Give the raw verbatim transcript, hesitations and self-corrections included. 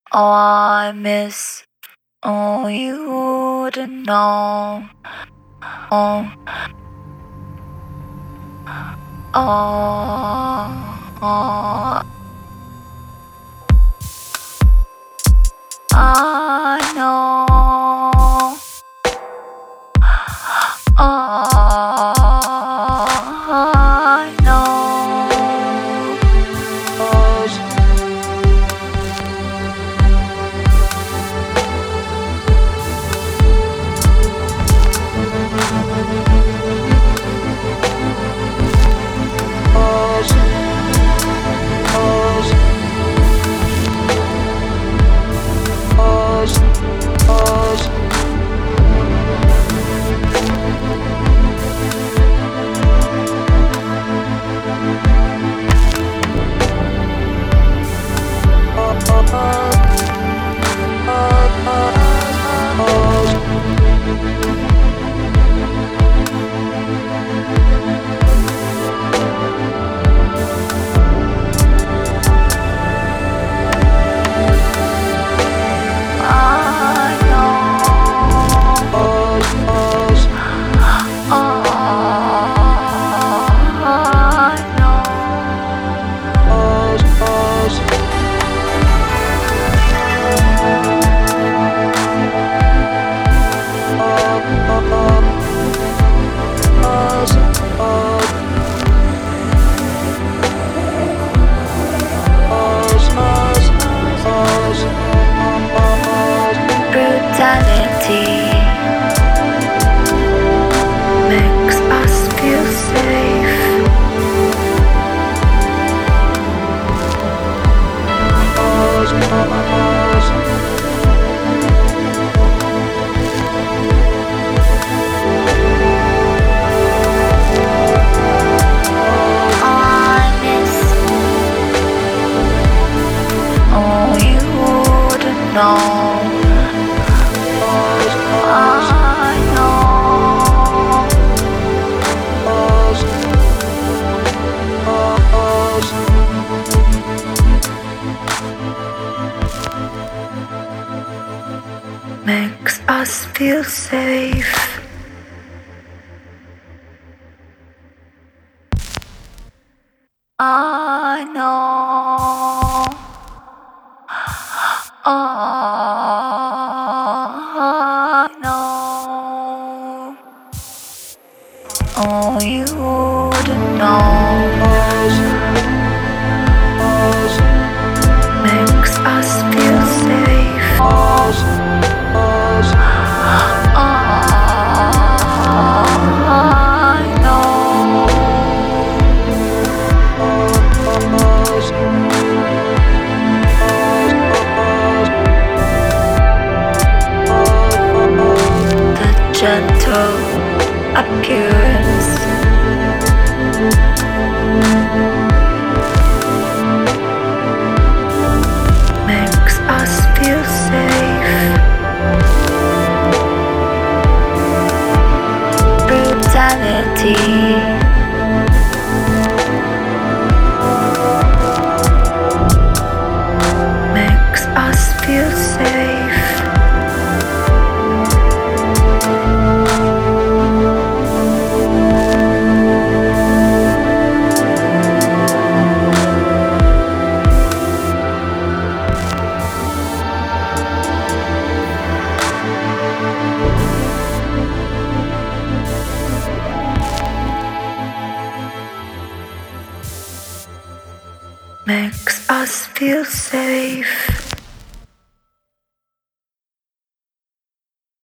Oh, I miss. Oh, you wouldn't know. Oh, oh, oh. I know. Oh, I know. I know. Oh, I Brutality makes us feel safe. I miss. Oh, you wouldn't know. I know. Makes us feel safe. I know. I know. Oh, you wouldn't know. Makes us feel safe. I know. The gentle appearance makes us feel safe. Brutality makes us feel safe. Makes us feel safe.